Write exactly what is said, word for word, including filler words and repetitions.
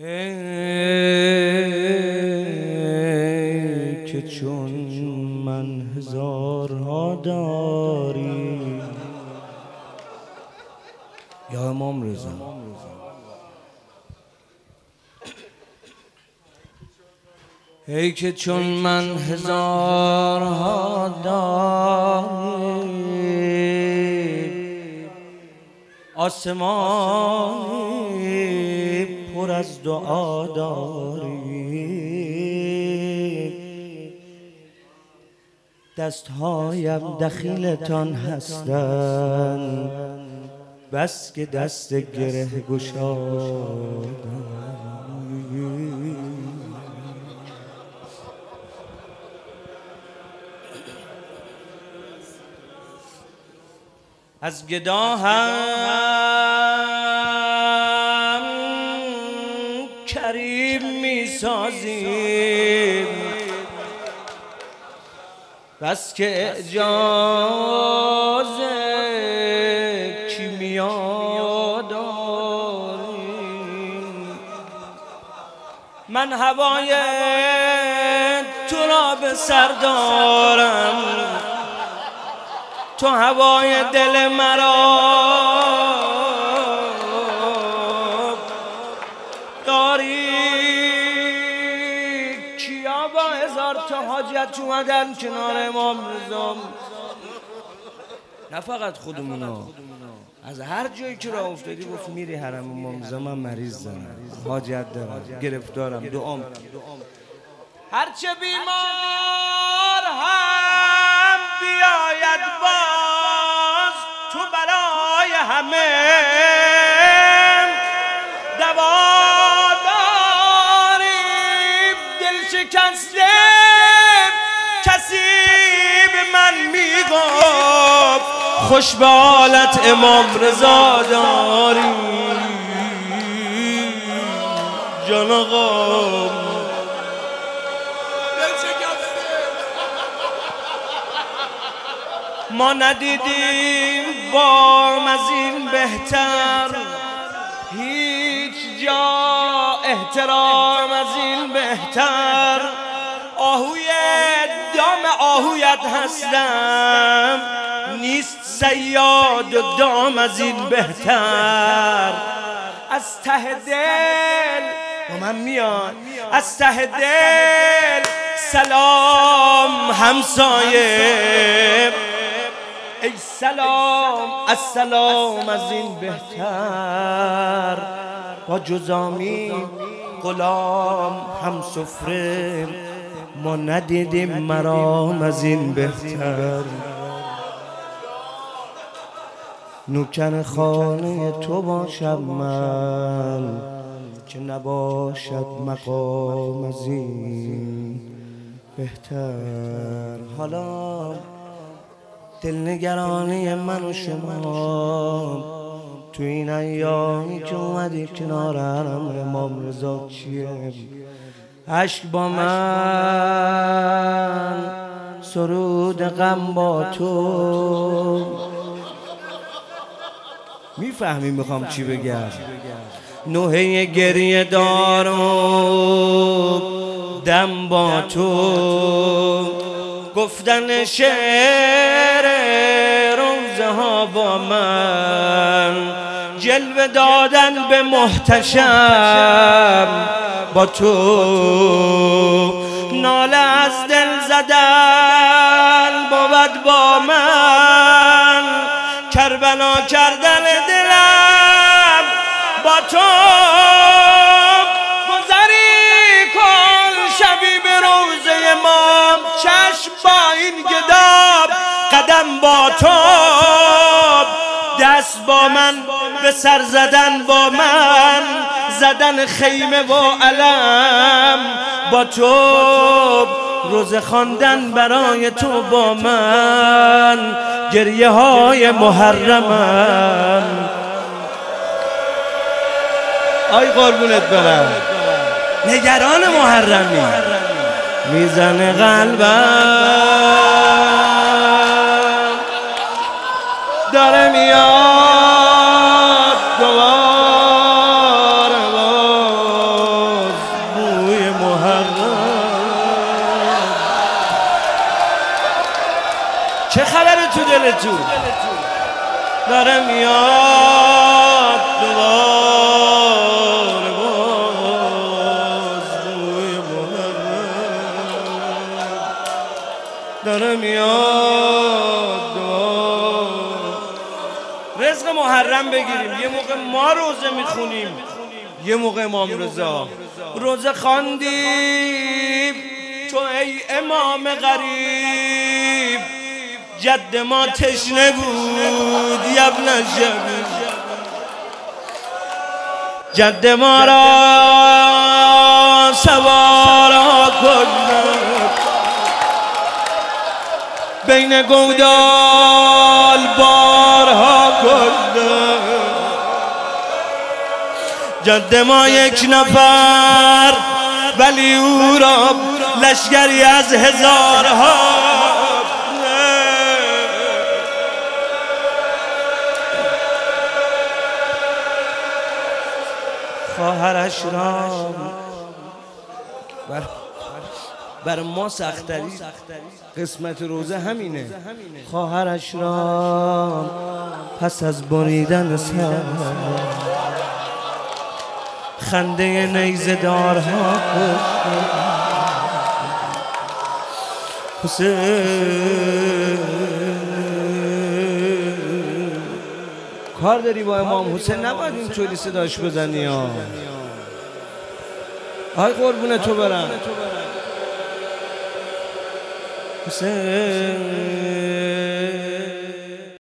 ای که چون من هزارها داری یا امام رضا، ای که چون من هزارها داری، آسمانی پر از دعا داری، دستهایم دخیلتان هستند بس که دست گره گشادم. از گدا هم کریم می سازیم بس که اعجاز کیمیا داریم. من هوای تو را به سر دارم، تو هوای دل مرا داری. کیا با هزار تا حاجت اومدن کنار امام رضا؟ نه فقط خودمونا، از هر جایی که راه افتادی گفت میری حرم امام رضا من مریض دارم، حاجت دارم، گرفتارم، دعام. هرچه بیمار هم بیاید باز تو برای همه دوا داری. دل شکسته کسی به من میگفت خوش به حالت امام رضا داری. جان آقا ما ندیدیم بام از این بهتر، هیچ جا احترام از این بهتر. آهوی دام آهویت هستم، نیست صیاد و دام از این بهتر. از ته دل با من میان، از ته دل سلام همسایه، ای سلام السلام از این بهتر. با جزامی غلام هم سفره ما ندیدیم مرام از این بهتر. نوکر خانه تو باشم من که نباشد مقام از این بهتر. حالا دلنگرانی من و شما تو این ایامی که اومدی کنار حرم امام رضا چیه؟ عشق با من، سرود غم با تو. میفهمی میخوام چی بگم؟ نوحه گریه دارم دم با تو، گفتن شعر روزه ها با من، جلوه دادن به محتشم با تو، ناله از دل زدن بود با من، کربلا کردن دلم با تو. چشم با این گداب قدم با تو، دست با من به سر زدن با من، زدن خیمه و علم با تو، روزه خواندن برای تو با من، گریه های محرمم. آی قربونت برم، نگران محرمی میزنه قلبم، داره میاد دوباره. خبره تو دلتون؟ داره میاد دوباره باز بوی محرم، داره میاد دوباره. رزق محرم بگیریم. یه موقع ما روزه میخونیم، یه موقع امام رضا روزه خواندیم. تو ای امام غریب، جد ما تشنه بود یبن الجبل، جد ما را سوارا کند، بین گودال بارها کند. جد ما یک نفر ولی او را لشکری از هزارها. خواهرش را بر, بر ما سختری قسمت روزه همینه. خواهرش را پس از بریدن سر خنده نیزه دارها حسین. کار داری با امام حسین، نباید اینطوری صداش بزنی ها. آی قربون تو برم حسین.